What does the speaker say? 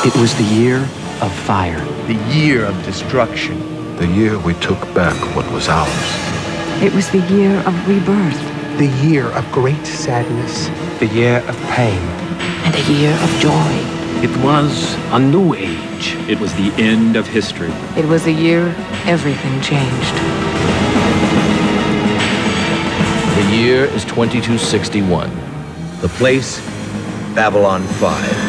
It was the year of fire. The year of destruction. The year we took back what was ours. It was the year of rebirth. The year of great sadness. The year of pain. And a year of joy. It was a new age. It was the end of history. It was a year everything changed. The year is 2261. The place, Babylon 5.